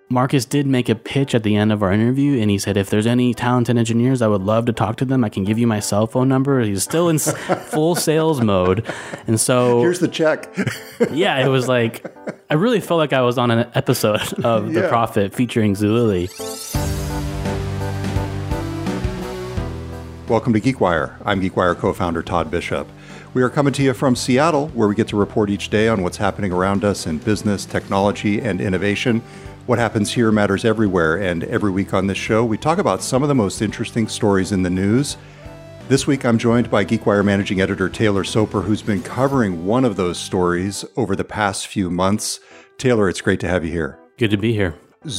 Marcus did make a pitch at the end of our interview, and he said, if there's any talented engineers, I would love to talk to them. I can give you my cell phone number. He's still in full sales mode. And so... Here's the check. Yeah, it was like... I really felt like I was on an episode of The Prophet featuring Zulily. Welcome to GeekWire. I'm GeekWire co-founder Todd Bishop. We are coming to you from Seattle, where we get to report each day on what's happening around us in business, technology, and innovation. What happens here matters everywhere, and every week on this show, we talk about some of the most interesting stories in the news. This week, I'm joined by GeekWire managing editor Taylor Soper, who's been covering one of those stories over the past few months. Taylor, it's great to have you here. Good to be here.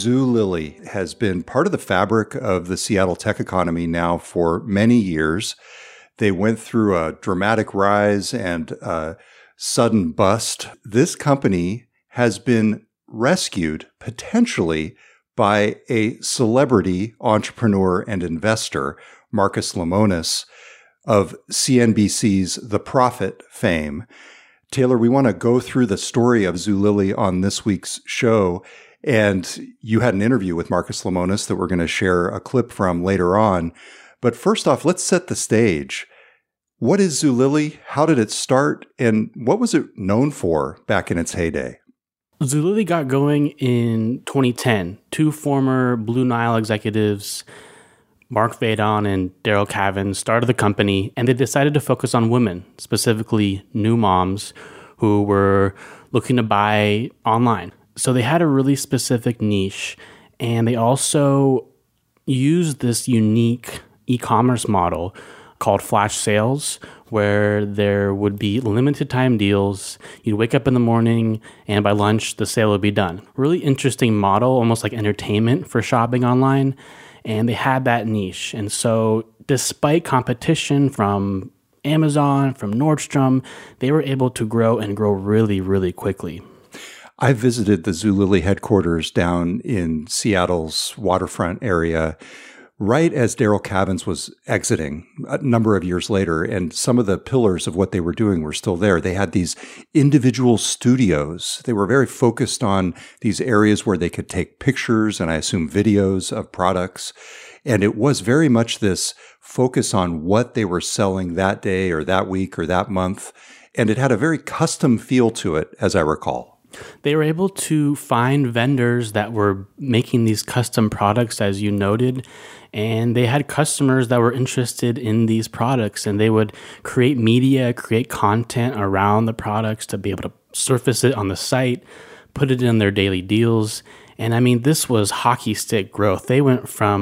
Zulily has been part of the fabric of the Seattle tech economy now for many years. They went through a dramatic rise and a sudden bust. This company has been rescued potentially by a celebrity entrepreneur and investor, Marcus Lemonis of CNBC's The Prophet fame. Taylor, we want to go through the story of Zulily on this week's show. And you had an interview with Marcus Lemonis that we're going to share a clip from later on. But first off, let's set the stage. What is Zulily? How did it start? And what was it known for back in its heyday? Zulily got going in 2010. Two former Blue Nile executives, Mark Vadon and Daryl Cavan, started the company, and they decided to focus on women, specifically new moms who were looking to buy online. So they had a really specific niche, and they also used this unique e-commerce model called flash sales, where there would be limited time deals. You'd wake up in the morning, and by lunch, the sale would be done. Really interesting model, almost like entertainment for shopping online. And they had that niche. And so despite competition from Amazon, from Nordstrom, they were able to grow and grow really, really quickly. I visited the Zulily headquarters down in Seattle's waterfront area right as Daryl Cavans was exiting a number of years later, and some of the pillars of what they were doing were still there. They had these individual studios. They were very focused on these areas where they could take pictures and I assume videos of products. And it was very much this focus on what they were selling that day or that week or that month. And it had a very custom feel to it, as I recall. They were able to find vendors that were making these custom products, as you noted, and they had customers that were interested in these products, and they would create media, create content around the products to be able to surface it on the site, put it in their daily deals. And I mean, this was hockey stick growth. They went from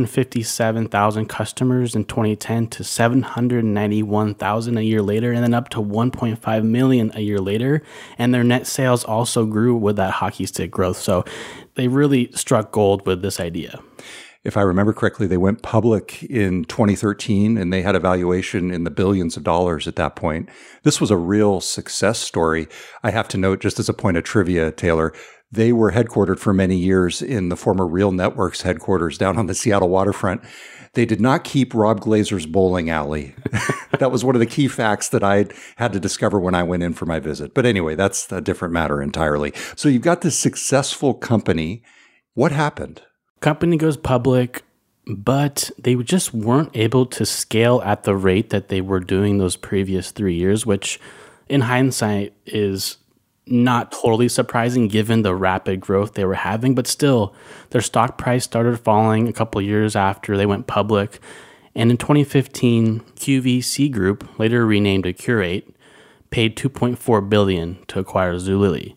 157,000 customers in 2010 to 791,000 a year later, and then up to 1.5 million a year later. And their net sales also grew with that hockey stick growth. So they really struck gold with this idea. If I remember correctly, they went public in 2013, and they had a valuation in the billions of dollars at that point. This was a real success story. I have to note, just as a point of trivia, Taylor, they were headquartered for many years in the former Real Networks headquarters down on the Seattle waterfront. They did not keep Rob Glazer's bowling alley. That was one of the key facts that I had to discover when I went in for my visit. But anyway, that's a different matter entirely. So you've got this successful company. What happened? Company goes public, but they just weren't able to scale at the rate that they were doing those previous 3 years, which in hindsight is not totally surprising given the rapid growth they were having, but still their stock price started falling a couple of years after they went public. And in 2015, QVC Group, later renamed to Qurate, paid $2.4 billion to acquire Zulily.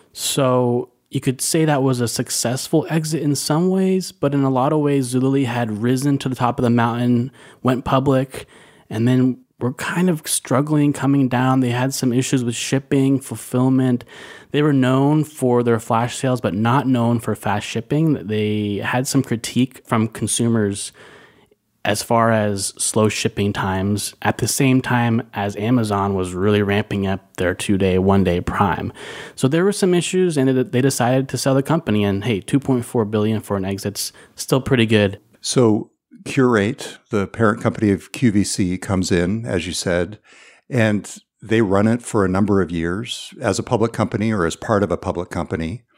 So you could say that was a successful exit in some ways, but in a lot of ways, Zulily had risen to the top of the mountain, went public, and then were kind of struggling coming down. They had some issues with shipping, fulfillment. They were known for their flash sales, but not known for fast shipping. They had some critique from consumers as far as slow shipping times at the same time as Amazon was really ramping up their 2-day, 1-day Prime. So there were some issues, and they decided to sell the company. And hey, $2.4 billion for an exit's still pretty good. So Qurate, the parent company of QVC, comes in, as you said, and they run it for a number of years as a public company or as part of a public company.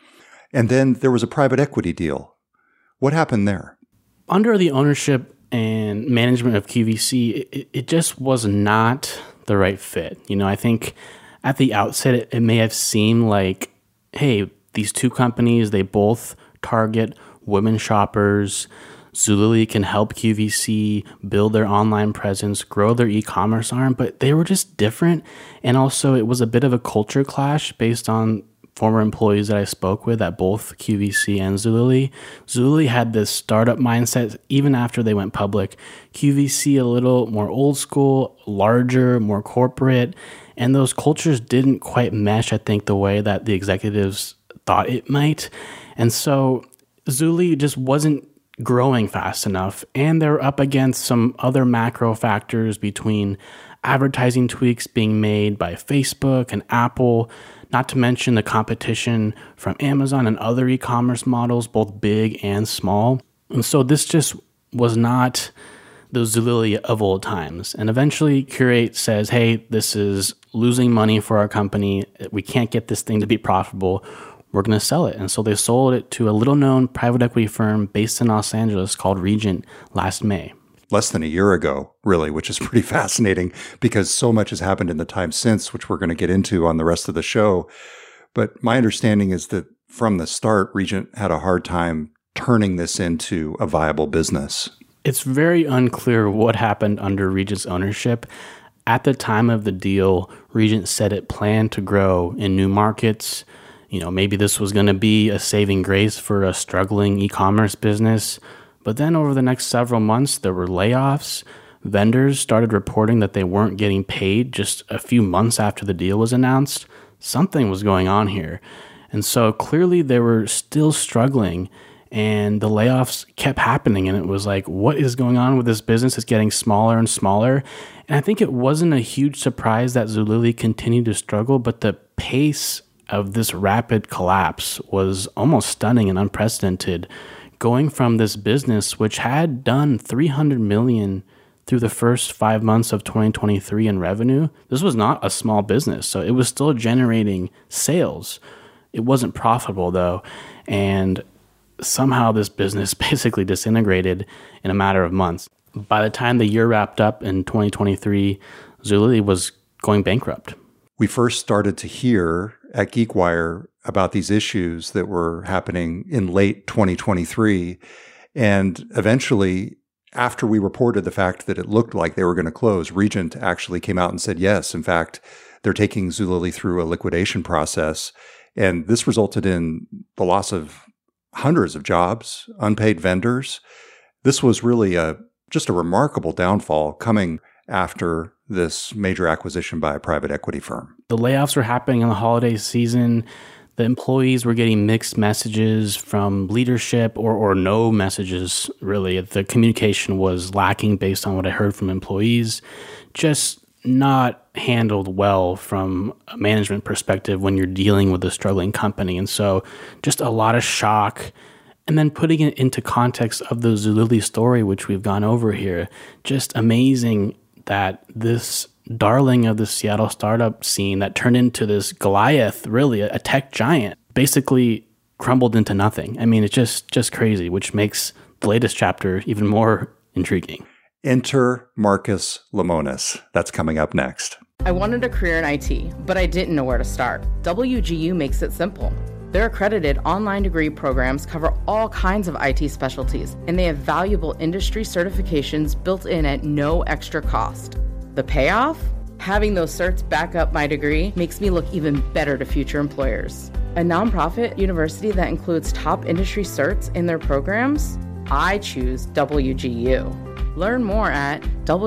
And then there was a private equity deal. What happened there? Under the ownership and management of QVC, it just was not the right fit. I think at the outset, it may have seemed like, hey, these two companies, they both target women shoppers. Zulily can help QVC build their online presence, grow their e-commerce arm, but they were just different. And also it was a bit of a culture clash based on former employees that I spoke with at both QVC and Zulily. Zulily had this startup mindset even after they went public. QVC a little more old school, larger, more corporate, and those cultures didn't quite mesh, I think, the way that the executives thought it might. And so Zulily just wasn't growing fast enough, and they're up against some other macro factors between advertising tweaks being made by Facebook and Apple, not to mention the competition from Amazon and other e-commerce models, both big and small. And so this just was not the Zulily of old times. And eventually Qurate says, hey, this is losing money for our company. We can't get this thing to be profitable. We're going to sell it. And so they sold it to a little-known private equity firm based in Los Angeles called Regent last May. Less than a year ago, really, which is pretty fascinating because so much has happened in the time since, which we're going to get into on the rest of the show. But my understanding is that from the start, Regent had a hard time turning this into a viable business. It's very unclear what happened under Regent's ownership. At the time of the deal, Regent said it planned to grow in new markets. Maybe this was going to be a saving grace for a struggling e-commerce business. But then over the next several months, there were layoffs. Vendors started reporting that they weren't getting paid just a few months after the deal was announced. Something was going on here. And so clearly they were still struggling, and the layoffs kept happening. And it was like, what is going on with this business? It's getting smaller and smaller. And I think it wasn't a huge surprise that Zulily continued to struggle, but the pace of this rapid collapse was almost stunning and unprecedented. Going from this business, which had done $300 million through the first 5 months of 2023 in revenue, this was not a small business. So it was still generating sales. It wasn't profitable though. And somehow this business basically disintegrated in a matter of months. By the time the year wrapped up in 2023, Zulily was going bankrupt. We first started to hear at GeekWire about these issues that were happening in late 2023. And eventually, after we reported the fact that it looked like they were going to close, Regent actually came out and said, yes, in fact, they're taking Zulily through a liquidation process. And this resulted in the loss of hundreds of jobs, unpaid vendors. This was really just a remarkable downfall coming after this major acquisition by a private equity firm. The layoffs were happening in the holiday season. The employees were getting mixed messages from leadership or no messages, really. The communication was lacking based on what I heard from employees. Just not handled well from a management perspective when you're dealing with a struggling company. And so just a lot of shock. And then putting it into context of the Zulily story, which we've gone over here, just amazing that this darling of the Seattle startup scene that turned into this Goliath, really a tech giant, basically crumbled into nothing. I mean, it's just crazy, which makes the latest chapter even more intriguing. Enter Marcus Lemonis. That's coming up next. I wanted a career in IT, but I didn't know where to start. WGU makes it simple. Their accredited online degree programs cover all kinds of IT specialties, and they have valuable industry certifications built in at no extra cost. The payoff? Having those certs back up my degree makes me look even better to future employers. A nonprofit university that includes top industry certs in their programs? I choose WGU. Learn more at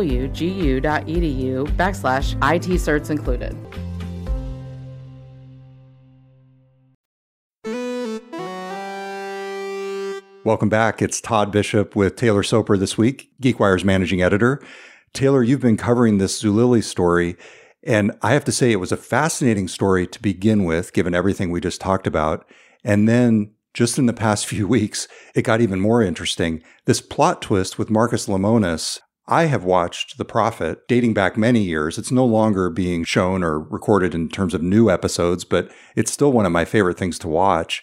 wgu.edu/IT certs included. Welcome back. It's Todd Bishop with Taylor Soper this week, GeekWire's managing editor. Taylor, you've been covering this Zulily story, and I have to say it was a fascinating story to begin with, given everything we just talked about. And then just in the past few weeks, it got even more interesting. This plot twist with Marcus Lemonis. I have watched The Prophet dating back many years. It's no longer being shown or recorded in terms of new episodes, but it's still one of my favorite things to watch.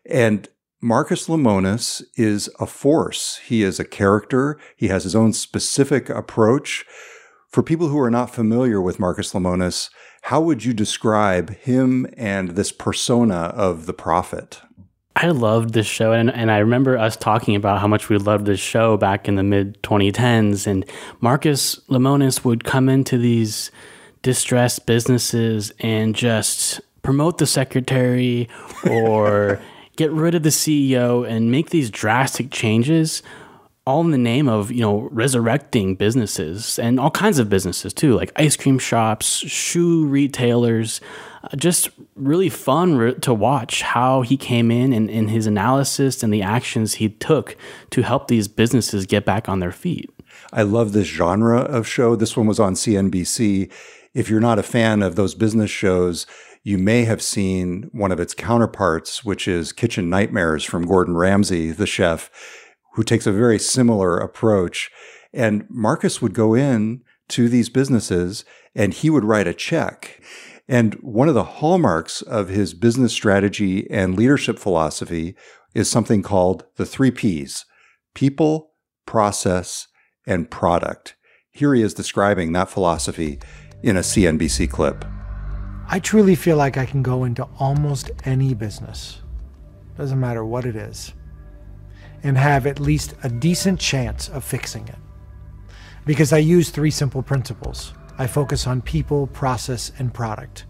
And Marcus Lemonis is a force. He is a character. He has his own specific approach. For people who are not familiar with Marcus Lemonis, how would you describe him and this persona of the prophet? I loved this show, and I remember us talking about how much we loved this show back in the mid-2010s, and Marcus Lemonis would come into these distressed businesses and just promote the secretary or get rid of the CEO and make these drastic changes, all in the name of, resurrecting businesses and all kinds of businesses too, like ice cream shops, shoe retailers. Just really fun to watch how he came in and his analysis and the actions he took to help these businesses get back on their feet. I love this genre of show. This one was on CNBC. If you're not a fan of those business shows, you may have seen one of its counterparts, which is Kitchen Nightmares from Gordon Ramsay, the chef, who takes a very similar approach. And Marcus would go in to these businesses and he would write a check. And one of the hallmarks of his business strategy and leadership philosophy is something called the 3 Ps: people, process, and product. Here he is describing that philosophy in a CNBC clip. I truly feel like I can go into almost any business, doesn't matter what it is, and have at least a decent chance of fixing it. Because I use 3 simple principles. I focus on people, process, and product.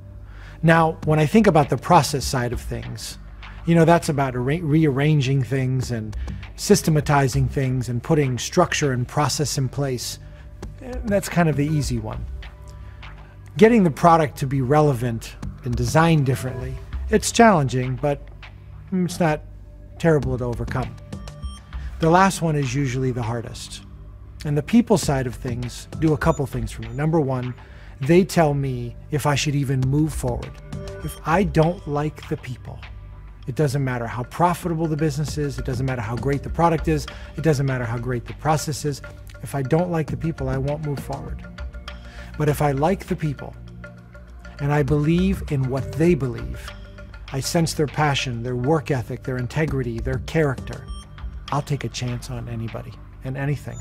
Now, when I think about the process side of things, that's about rearranging things and systematizing things and putting structure and process in place. That's kind of the easy one. Getting the product to be relevant and designed differently, it's challenging, but it's not terrible to overcome. The last one is usually the hardest. And the people side of things do a couple things for me. Number one, they tell me if I should even move forward. If I don't like the people, it doesn't matter how profitable the business is, it doesn't matter how great the product is, it doesn't matter how great the process is. If I don't like the people, I won't move forward. But if I like the people, and I believe in what they believe, I sense their passion, their work ethic, their integrity, their character, I'll take a chance on anybody and anything.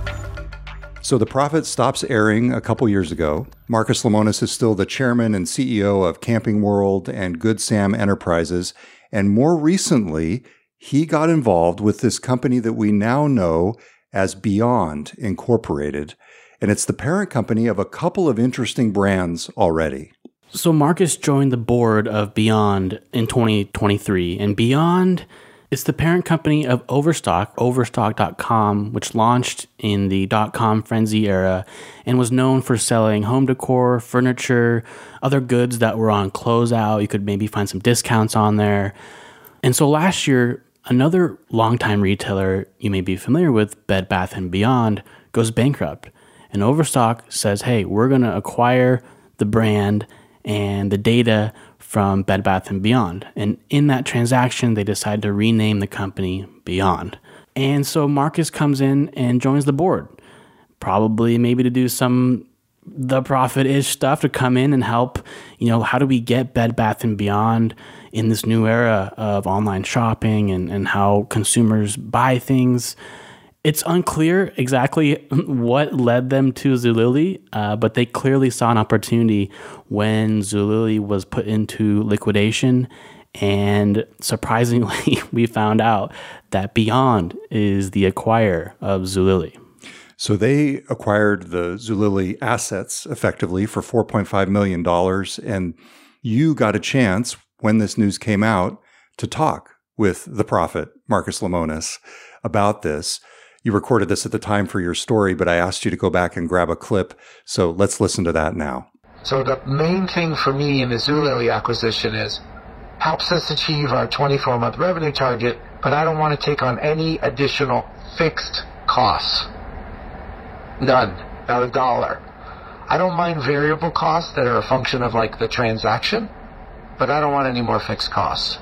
So The Prophet stops airing a couple years ago. Marcus Lemonis is still the chairman and CEO of Camping World and Good Sam Enterprises. And more recently, he got involved with this company that we now know as Beyond Incorporated. And it's the parent company of a couple of interesting brands already. So Marcus joined the board of Beyond in 2023, and Beyond is the parent company of Overstock, Overstock.com, which launched in the .com frenzy era and was known for selling home decor, furniture, other goods that were on closeout. You could maybe find some discounts on there. And so last year, another longtime retailer you may be familiar with, Bed Bath & Beyond, goes bankrupt. And Overstock says, hey, we're going to acquire the brand and the data from Bed Bath & Beyond. And in that transaction, they decide to rename the company Beyond. And so Marcus comes in and joins the board, probably maybe to do some The Prophet-ish stuff, to come in and help, how do we get Bed Bath & Beyond in this new era of online shopping and how consumers buy things. It's unclear exactly what led them to Zulily, but they clearly saw an opportunity when Zulily was put into liquidation. And surprisingly, we found out that Beyond is the acquirer of Zulily. So they acquired the Zulily assets effectively for $4.5 million. And you got a chance when this news came out to talk with the Prophet, Marcus Lemonis, about this. You recorded this at the time for your story, but I asked you to go back and grab a clip. So let's listen to that now. So the main thing for me in the Zulily acquisition is helps us achieve our 24-month revenue target, but I don't want to take on any additional fixed costs. None. Not a dollar. I don't mind variable costs that are a function of the transaction, but I don't want any more fixed costs.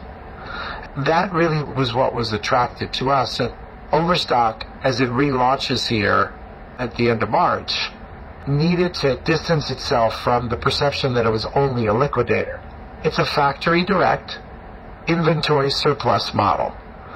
That really was what was attractive to us. Overstock, as it relaunches here at the end of March, needed to distance itself from the perception that it was only a liquidator. It's a factory direct, inventory surplus model.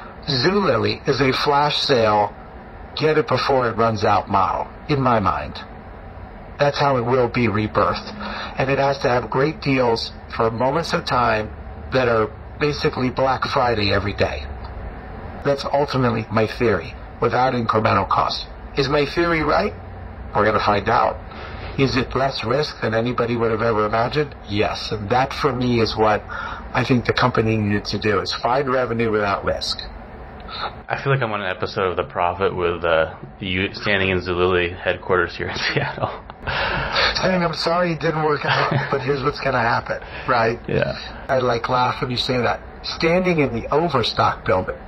Zulily is a flash sale, get it before it runs out model, in my mind. That's how it will be rebirthed. And it has to have great deals for moments of time that are basically Black Friday every day. That's ultimately my theory, without incremental cost. Is my theory right? We're going to find out. Is it less risk than anybody would have ever imagined? Yes. And that, for me, is what I think the company needed to do, is find revenue without risk. I feel like I'm on an episode of The Prophet with you standing in Zulily headquarters here in Seattle. Saying, I'm sorry it didn't work out, but here's what's going to happen, right? Yeah. I laugh when you say that. Standing in the Overstock building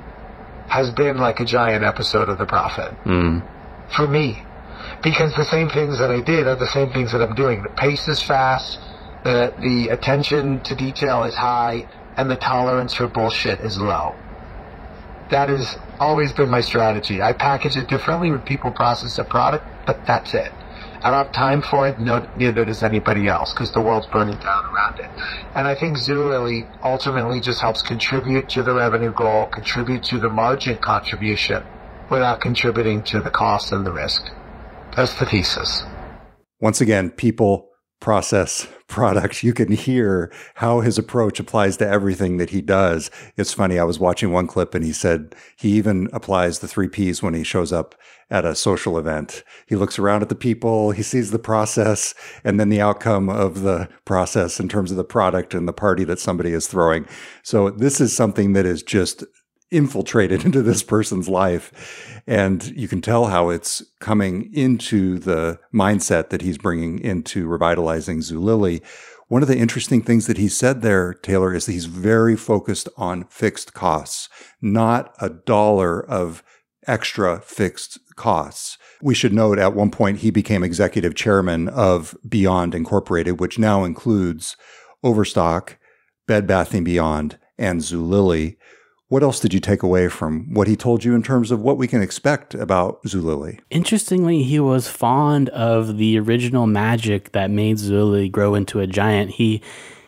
has been like a giant episode of The Prophet. For me. Because the same things that I did are the same things that I'm doing. The pace is fast, the attention to detail is high, and the tolerance for bullshit is low. That has always been my strategy. I package it differently when people process a product, but that's it. I don't have time for it, neither does anybody else, because the world's burning down around it. And I think Zulily ultimately just helps contribute to the revenue goal, contribute to the margin contribution, without contributing to the cost and the risk. That's the thesis. Once again, people, process, product. You can hear how his approach applies to everything that he does. It's funny. I was watching one clip and he said he even applies the 3 Ps when he shows up at a social event. He looks around at the people, he sees the process, and then the outcome of the process in terms of the product and the party that somebody is throwing. So this is something that is just infiltrated into this person's life. And you can tell how it's coming into the mindset that he's bringing into revitalizing Zulily. One of the interesting things that he said there, Taylor, is that he's very focused on fixed costs, not a dollar of extra fixed costs. We should note at one point he became executive chairman of Beyond Incorporated, which now includes Overstock, Bed Bath & Beyond, and Zulily. What else did you take away from what he told you in terms of what we can expect about Zulily? Interestingly, he was fond of the original magic that made Zulily grow into a giant. He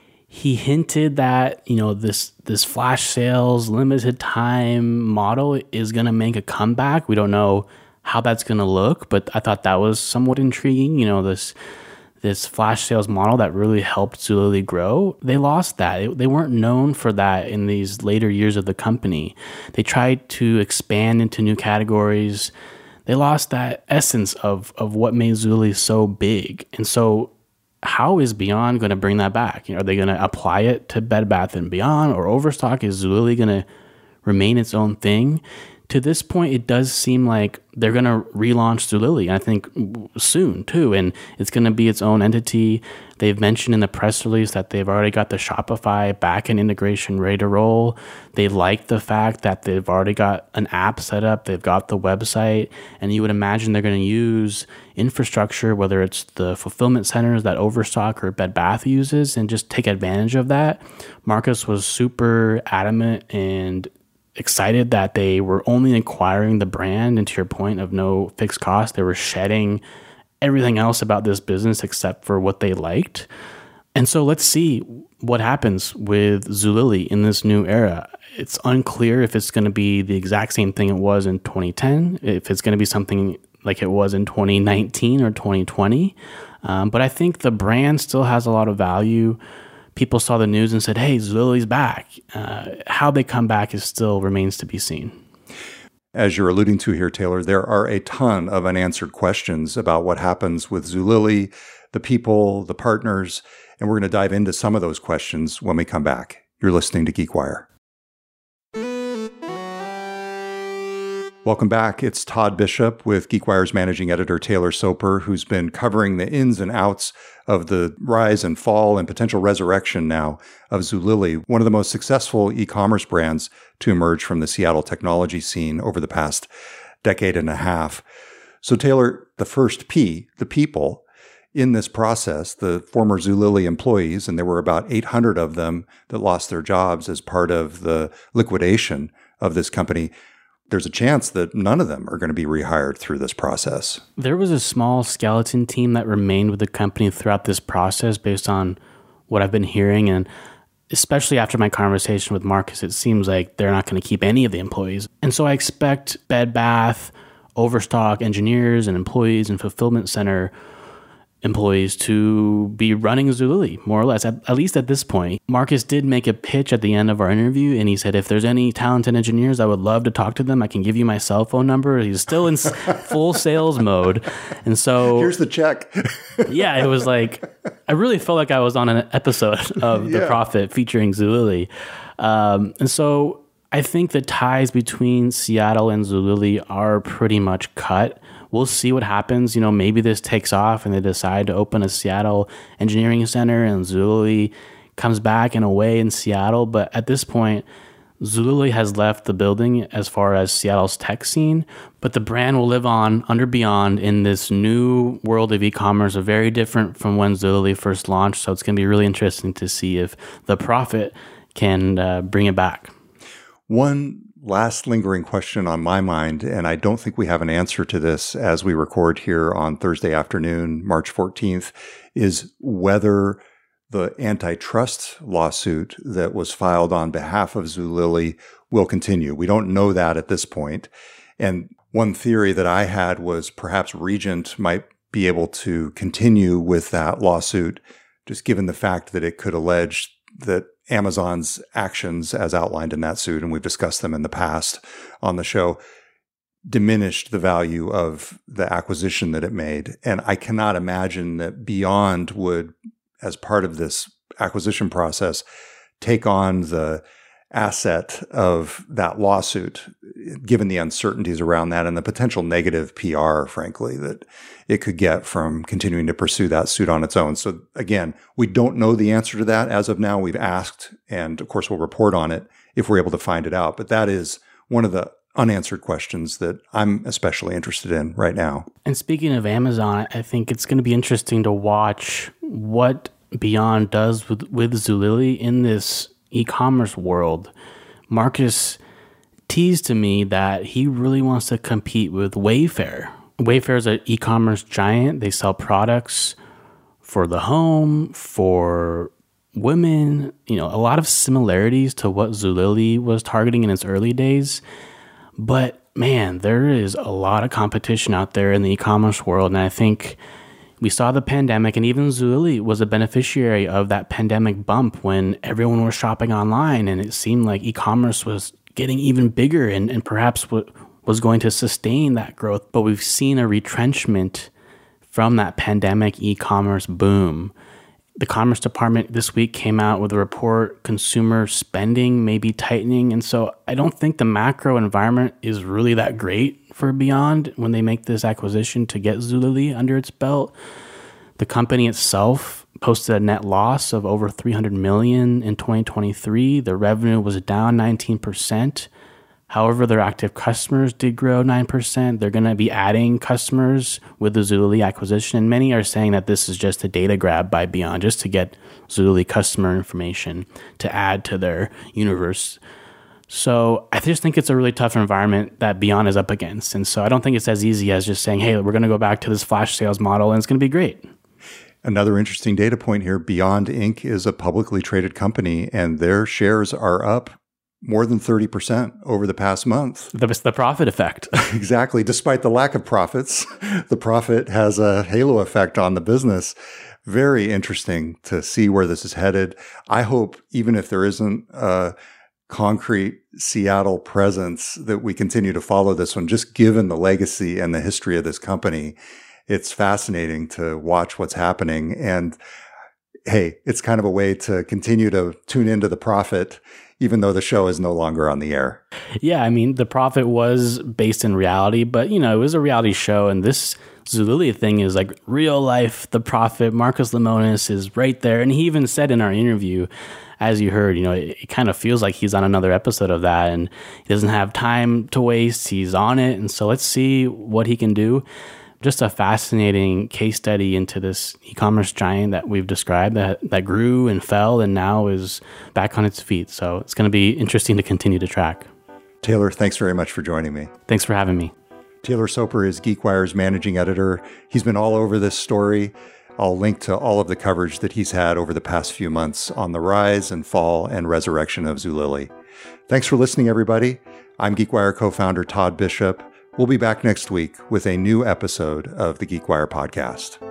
hinted that, this flash sales, limited time model is going to make a comeback. We don't know how that's going to look, but I thought that was somewhat intriguing. This flash sales model that really helped Zulily grow, they lost that. They weren't known for that in these later years of the company. They tried to expand into new categories. They lost that essence of what made Zulily so big. And so how is Beyond going to bring that back? Are they going to apply it to Bed Bath & Beyond or Overstock? Is Zulily going to remain its own thing? To this point, it does seem like they're going to relaunch Zulily, I think soon too, and it's going to be its own entity. They've mentioned in the press release that they've already got the Shopify backend integration ready to roll. They like the fact that they've already got an app set up, they've got the website, and you would imagine they're going to use infrastructure, whether it's the fulfillment centers that Overstock or Bed Bath uses, and just take advantage of that. Marcus was super adamant and excited that they were only acquiring the brand, and to your point of no fixed cost, they were shedding everything else about this business except for what they liked. And so let's see what happens with Zulily in this new era. It's unclear if it's going to be the exact same thing it was in 2010, if it's going to be something like it was in 2019 or 2020. But I think the brand still has a lot of value. People saw the news and said, hey, Zulily's back. How they come back still remains to be seen. As you're alluding to here, Taylor, there are a ton of unanswered questions about what happens with Zulily, the people, the partners, and we're going to dive into some of those questions when we come back. You're listening to GeekWire. Welcome back. It's Todd Bishop with GeekWire's managing editor, Taylor Soper, who's been covering the ins and outs of the rise and fall and potential resurrection now of Zulily, one of the most successful e-commerce brands to emerge from the Seattle technology scene over the past decade and a half. So Taylor, the first P, the people, in this process, the former Zulily employees, and there were about 800 of them that lost their jobs as part of the liquidation of this company. There's a chance that none of them are going to be rehired through this process. There was a small skeleton team that remained with the company throughout this process based on what I've been hearing. And especially after my conversation with Marcus, it seems like they're not going to keep any of the employees. And so I expect Bed Bath, Overstock engineers and employees and fulfillment center employees to be running Zulily, more or less, at least at this point. Marcus did make a pitch at the end of our interview, and he said, if there's any talented engineers, I would love to talk to them. I can give you my cell phone number. He's still in full sales mode. And so... Here's the check. Yeah, it was like, I really felt like I was on an episode of The Prophet featuring Zulily. And so I think the ties between Seattle and Zulily are pretty much cut. We'll see what happens. You know, maybe this takes off and they decide to open a Seattle engineering center and Zulily comes back in a way in Seattle. But at this point, Zulily has left the building as far as Seattle's tech scene, but the brand will live on under Beyond in this new world of e-commerce, very different from when Zulily first launched. So it's going to be really interesting to see if The Prophet can bring it back. One last lingering question on my mind, and I don't think we have an answer to this as we record here on Thursday afternoon, March 14th, is whether the antitrust lawsuit that was filed on behalf of Zulily will continue. We don't know that at this point. And one theory that I had was perhaps Regent might be able to continue with that lawsuit, just given the fact that it could allege that Amazon's actions, as outlined in that suit, and we've discussed them in the past on the show, diminished the value of the acquisition that it made. And I cannot imagine that Beyond would, as part of this acquisition process, take on the asset of that lawsuit, given the uncertainties around that and the potential negative PR, frankly, that it could get from continuing to pursue that suit on its own. So again, we don't know the answer to that as of now. We've asked, and of course we'll report on it if we're able to find it out. But that is one of the unanswered questions that I'm especially interested in right now. And speaking of Amazon, I think it's going to be interesting to watch what Beyond does with Zulily in this e-commerce world. Marcus teased to me that he really wants to compete with Wayfair. Wayfair is an e-commerce giant. They sell products for the home, for women, you know, a lot of similarities to what Zulily was targeting in its early days. But man, there is a lot of competition out there in the e-commerce world. And I think we saw the pandemic, and even Zulily was a beneficiary of that pandemic bump when everyone was shopping online, and it seemed like e-commerce was getting even bigger and perhaps was going to sustain that growth. But we've seen a retrenchment from that pandemic e-commerce boom. The Commerce Department this week came out with a report, consumer spending may be tightening. And so I don't think the macro environment is really that great for Beyond when they make this acquisition to get Zulily under its belt. The company itself posted a net loss of over $300 million in 2023. The revenue was down 19%. However, their active customers did grow 9%. They're going to be adding customers with the Zulily acquisition. And many are saying that this is just a data grab by Beyond, just to get Zulily customer information to add to their universe. So I just think it's a really tough environment that Beyond is up against. And so I don't think it's as easy as just saying, hey, we're going to go back to this flash sales model and it's going to be great. Another interesting data point here, Beyond Inc. is a publicly traded company and their shares are up more than 30% over the past month. The profit effect. Exactly. Despite the lack of profits, the profit has a halo effect on the business. Very interesting to see where this is headed. I hope, even if there isn't a concrete Seattle presence, that we continue to follow this one, just given the legacy and the history of this company. It's fascinating to watch what's happening. And hey, it's kind of a way to continue to tune into The Prophet, even though the show is no longer on the air. Yeah, I mean, The Prophet was based in reality, but, you know, it was a reality show. And this Zulily thing is like real life. The Prophet, Marcus Lemonis, is right there. And he even said in our interview, as you heard, you know, it kind of feels like he's on another episode of that. And he doesn't have time to waste. He's on it. And so let's see what he can do. Just a fascinating case study into this e-commerce giant that we've described that grew and fell and now is back on its feet. So it's going to be interesting to continue to track. Taylor, thanks very much for joining me. Thanks for having me. Taylor Soper is GeekWire's managing editor. He's been all over this story. I'll link to all of the coverage that he's had over the past few months on the rise and fall and resurrection of Zulily. Thanks for listening, everybody. I'm GeekWire co-founder Todd Bishop. We'll be back next week with a new episode of the GeekWire podcast.